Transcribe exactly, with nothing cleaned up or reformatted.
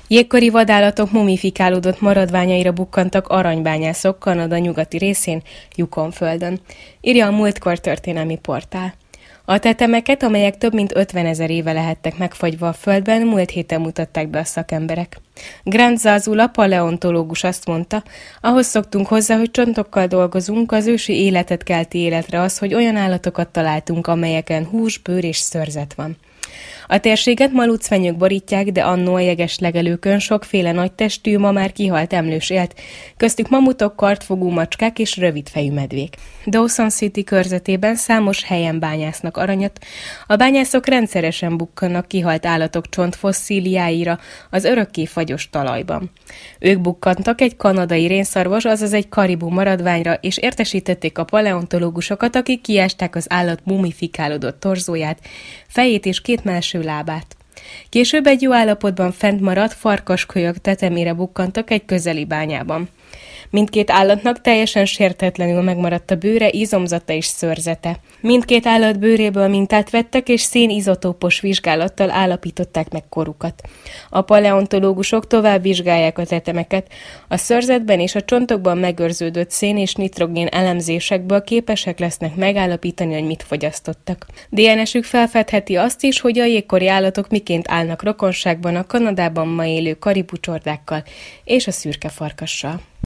Jégkori vadállatok mumifikálódott maradványaira bukkantak aranybányászok Kanada nyugati részén, Yukon-földön, írja a Múltkor történelmi portál. A tetemeket, amelyek több mint ötvenezer éve lehettek megfagyva a földben, múlt héten mutatták be a szakemberek. Grant Zazula, paleontológus azt mondta, ahhoz szoktunk hozzá, hogy csontokkal dolgozunk, az ősi életet kelti életre az, hogy olyan állatokat találtunk, amelyeken hús, bőr és szőrzet van. A térséget malucfenyők borítják, de annó a jeges legelőkön sokféle nagytestű, ma már kihalt emlős élt, köztük mamutok, kartfogú macskák és rövidfejű medvék. Dawson City körzetében számos helyen bányásznak aranyat, a bányászok rendszeresen bukkannak kihalt állatok csontfosszíliáira az örökké fagyos talajban. Ők bukkantak egy kanadai rénszarvas, azaz egy karibu maradványra, és értesítették a paleontológusokat, akik kiásták az állat mumifikálódott torzóját, fejét és két melső lábát. Később egy jó állapotban fent maradt farkaskölyök tetemére bukkantak egy közeli bányában. Mindkét állatnak teljesen sértetlenül megmaradt a bőre, izomzata és szőrzete. Mindkét állat bőréből mintát vettek, és szénizotópos vizsgálattal állapították meg korukat. A paleontológusok tovább vizsgálják a tetemeket. A szőrzetben és a csontokban megőrződött szén és nitrogén elemzésekből képesek lesznek megállapítani, hogy mit fogyasztottak. dé en es-ük felfedheti azt is, hogy a jégkori állatok miként állnak rokonságban a Kanadában ma élő karibu csordákkal és a szürke farkassal.